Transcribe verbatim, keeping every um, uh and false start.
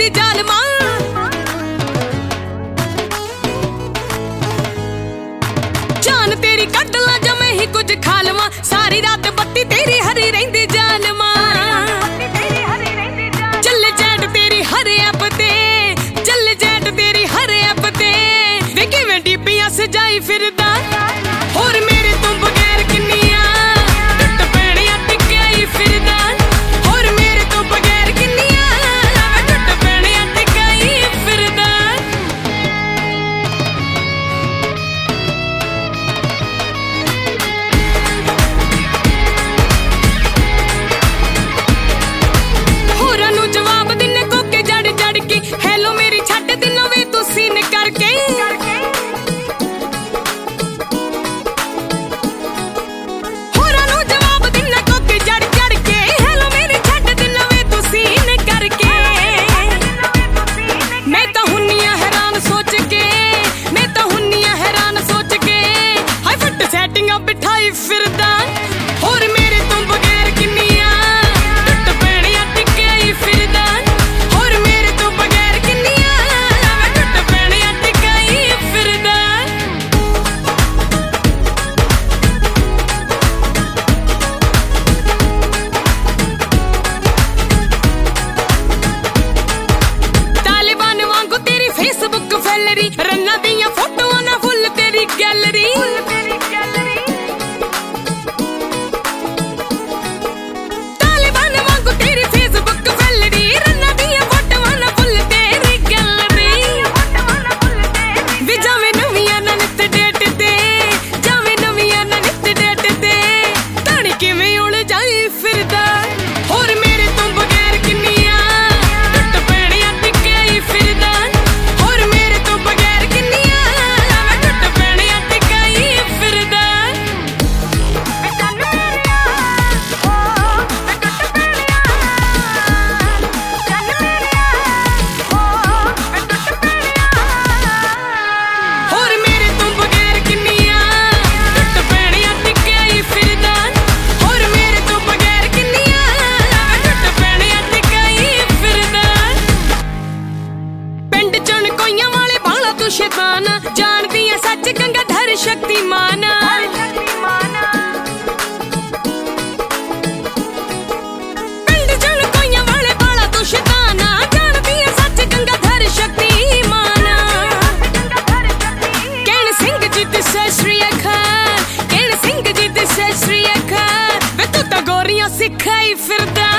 जालमा जान तेरी कट ला जा मैं ही कुछ खा लवां सारी रात बत्ती तेरी हरी रहिंदी जालमा चल चैट तेरी हर ऐप ते चल चैट तेरी हर ऐप ते वे किवें डीपियां सजाई फिरदा होर मेरे तो बगैर किन्नियां टुट पैणियां टिकाई फिरदा होर मेरे तो बगैर किन्नियां टुट पैणियां टिकाई फिरदा होरां नूं जवाब दिन्ने कोके जड़ जड़ के हैलो मेरी छड्ड दिनों वे तू सीन करके बिठाई फिरदा होर मेरे तो बगैर किन्नियां टुट पैणियां टिकाई फिरदा होर मेरे तो बगैर किन्नियां टुट पैणियां टिकाई फिरदा तालिबान वांगू तेरी फेसबुक फैलरी रन्ना दियां फोटोआं ना फुल तेरी गैलरी शैताना जानदी है सच गंगाधर शक्तिमान पिंड जन कोइयां वाले बाला तू शैताना जानदी है सच गंगाधर शक्तिमान कहण सिंह जी दिसे श्री अखार कहण सिंह जी दिसे श्री अखार वे तू तां गोरियां सिखाई फिरदा